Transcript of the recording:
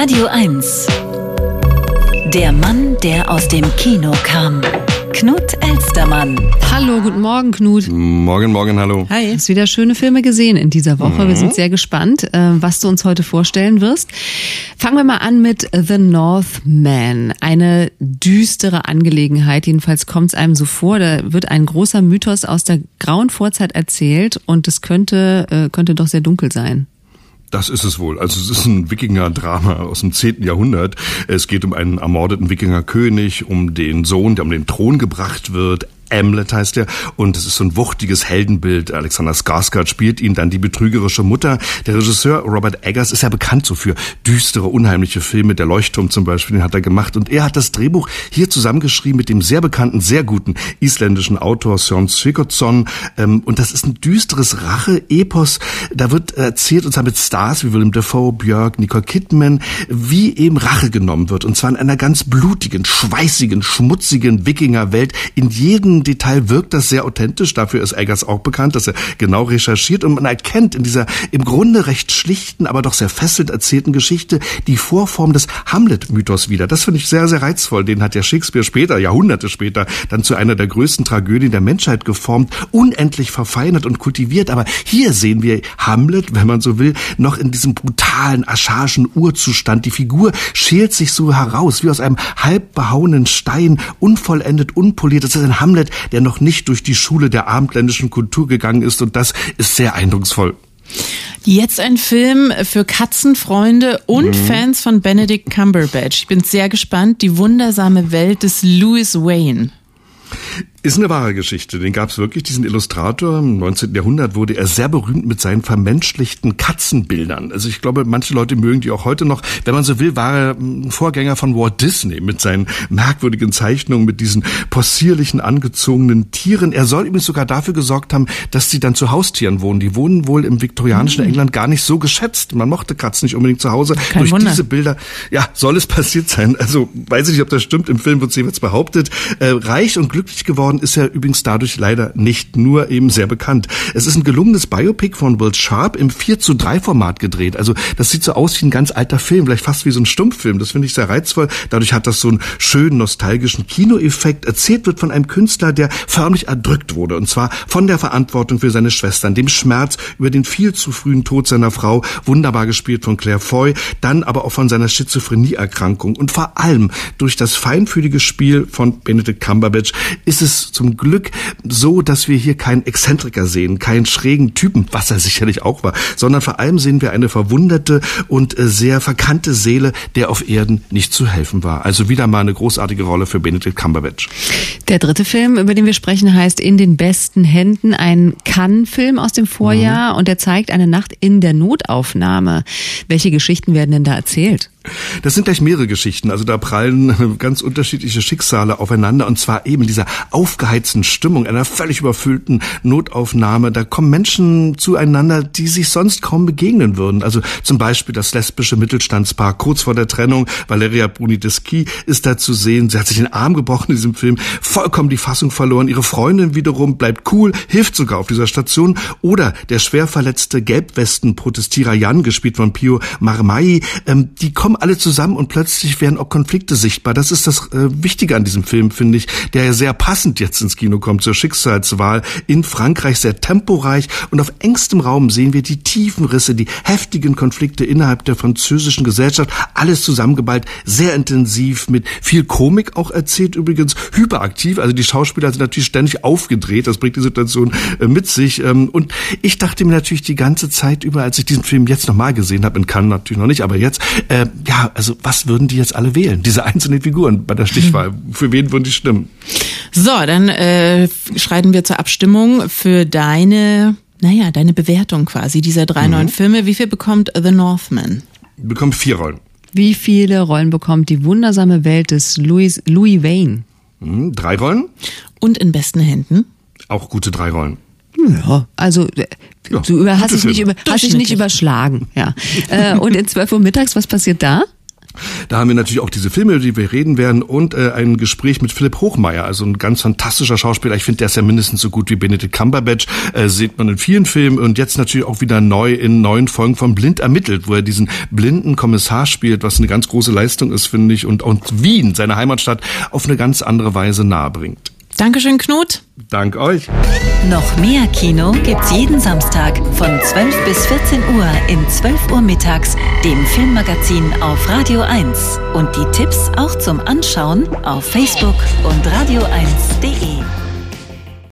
Radio 1. Der Mann, der aus dem Kino kam. Knut Elstermann. Hallo, guten Morgen, Knut. Morgen, hallo. Hi. Hast wieder schöne Filme gesehen in dieser Woche. Wir sind sehr gespannt, was du uns heute vorstellen wirst. Fangen wir mal an mit The Northman. Eine düstere Angelegenheit. Jedenfalls kommt es einem so vor, da wird ein großer Mythos aus der grauen Vorzeit erzählt und es könnte doch sehr dunkel sein. Das ist es wohl. Also es ist ein Wikinger-Drama aus dem 10. Jahrhundert. Es geht um einen ermordeten Wikingerkönig, um den Sohn, der um den Thron gebracht wird. Hamlet heißt er, und es ist so ein wuchtiges Heldenbild. Alexander Skarsgård spielt ihn, dann die betrügerische Mutter. Der Regisseur Robert Eggers ist ja bekannt so für düstere, unheimliche Filme. Der Leuchtturm zum Beispiel, den hat er gemacht. Und er hat das Drehbuch hier zusammengeschrieben mit dem sehr bekannten, sehr guten isländischen Autor Sjón Sigurdsson. Und das ist ein düsteres Rache-Epos. Da wird erzählt, und zwar mit Stars wie Willem Dafoe, Björk, Nicole Kidman, wie eben Rache genommen wird. Und zwar in einer ganz blutigen, schweißigen, schmutzigen Wikingerwelt. In jedem Detail wirkt das sehr authentisch. Dafür ist Eggers auch bekannt, dass er genau recherchiert. Und man erkennt in dieser im Grunde recht schlichten, aber doch sehr fesselnd erzählten Geschichte die Vorform des Hamlet-Mythos wieder. Das finde ich sehr, sehr reizvoll. Den hat ja Shakespeare später, Jahrhunderte später, dann zu einer der größten Tragödien der Menschheit geformt, unendlich verfeinert und kultiviert. Aber hier sehen wir Hamlet, wenn man so will, noch in diesem brutalen, archaischen Urzustand. Die Figur schält sich so heraus, wie aus einem halb behauenen Stein, unvollendet, unpoliert. Das ist ein Hamlet, der noch nicht durch die Schule der abendländischen Kultur gegangen ist, und das ist sehr eindrucksvoll. Jetzt ein Film für Katzenfreunde und Fans von Benedict Cumberbatch. Ich bin sehr gespannt. Die wundersame Welt des Louis Wain. Ist eine wahre Geschichte. Den gab es wirklich, diesen Illustrator. Im 19. Jahrhundert wurde er sehr berühmt mit seinen vermenschlichten Katzenbildern. Also ich glaube, manche Leute mögen die auch heute noch. Wenn man so will, war er ein Vorgänger von Walt Disney mit seinen merkwürdigen Zeichnungen, mit diesen possierlichen, angezogenen Tieren. Er soll übrigens sogar dafür gesorgt haben, dass sie dann zu Haustieren wohnen. Die wurden wohl im viktorianischen England gar nicht so geschätzt. Man mochte Katzen nicht unbedingt zu Hause. Kein Durch Wunder. diese Bilder, ja, soll es passiert sein. Also weiß ich nicht, ob das stimmt. Im Film wird es jeweils behauptet. Reich und glücklich geworden ist er übrigens dadurch leider nicht, nur eben sehr bekannt. Es ist ein gelungenes Biopic von Will Sharp im 4:3 Format gedreht. Also das sieht so aus wie ein ganz alter Film, vielleicht fast wie so ein Stummfilm. Das finde ich sehr reizvoll. Dadurch hat das so einen schönen, nostalgischen Kinoeffekt. Erzählt wird von einem Künstler, der förmlich erdrückt wurde. Und zwar von der Verantwortung für seine Schwestern, dem Schmerz über den viel zu frühen Tod seiner Frau, wunderbar gespielt von Claire Foy, dann aber auch von seiner Schizophrenie-Erkrankung. Und vor allem durch das feinfühlige Spiel von Benedict Cumberbatch ist es zum Glück so, dass wir hier keinen Exzentriker sehen, keinen schrägen Typen, was er sicherlich auch war, sondern vor allem sehen wir eine verwundete und sehr verkannte Seele, der auf Erden nicht zu helfen war. Also wieder mal eine großartige Rolle für Benedict Cumberbatch. Der dritte Film, über den wir sprechen, heißt In den besten Händen, ein Cannes-Film aus dem Vorjahr und der zeigt eine Nacht in der Notaufnahme. Welche Geschichten werden denn da erzählt? Das sind gleich mehrere Geschichten, also da prallen ganz unterschiedliche Schicksale aufeinander, und zwar eben dieser aufgeheizten Stimmung, einer völlig überfüllten Notaufnahme. Da kommen Menschen zueinander, die sich sonst kaum begegnen würden. Also zum Beispiel das lesbische Mittelstandspaar kurz vor der Trennung. Valeria Bruni-Deschi ist da zu sehen. Sie hat sich den Arm gebrochen in diesem Film, vollkommen die Fassung verloren. Ihre Freundin wiederum bleibt cool, hilft sogar auf dieser Station. Oder der schwer verletzte Gelbwesten-Protestierer Jan, gespielt von Pio Marmai, die kommen alle zusammen und plötzlich werden auch Konflikte sichtbar. Das ist das Wichtige an diesem Film, finde ich, der ja sehr passend jetzt ins Kino kommt zur Schicksalswahl in Frankreich, sehr temporeich, und auf engstem Raum sehen wir die tiefen Risse, die heftigen Konflikte innerhalb der französischen Gesellschaft, alles zusammengeballt, sehr intensiv, mit viel Komik auch erzählt, übrigens hyperaktiv, also die Schauspieler sind natürlich ständig aufgedreht, das bringt die Situation mit sich, und ich dachte mir natürlich die ganze Zeit über, als ich diesen Film jetzt nochmal gesehen habe, in Cannes natürlich noch nicht, aber jetzt, ja, also was würden die jetzt alle wählen, diese einzelnen Figuren bei der Stichwahl, für wen würden die stimmen? So, dann schreiten wir zur Abstimmung für deine Bewertung quasi dieser 3 neuen Filme. Wie viel bekommt The Northman? Bekommt 4 Rollen. Wie viele Rollen bekommt die wundersame Welt des Louis Wain? 3 Rollen. Und in besten Händen? Auch gute 3 Rollen. Ja, also du hast dich nicht überschlagen. Ja. Und in 12 Uhr mittags, was passiert da? Da haben wir natürlich auch diese Filme, über die wir reden werden und ein Gespräch mit Philipp Hochmeier, also ein ganz fantastischer Schauspieler. Ich finde, der ist ja mindestens so gut wie Benedict Cumberbatch, sieht man in vielen Filmen und jetzt natürlich auch wieder neu in neuen Folgen von Blind ermittelt, wo er diesen blinden Kommissar spielt, was eine ganz große Leistung ist, finde ich, und Wien, seine Heimatstadt, auf eine ganz andere Weise nahebringt. Dankeschön, Knut. Dank euch. Noch mehr Kino gibt's jeden Samstag von 12 bis 14 Uhr in 12 Uhr mittags, dem Filmmagazin auf Radio 1. Und die Tipps auch zum Anschauen auf Facebook und radio1.de.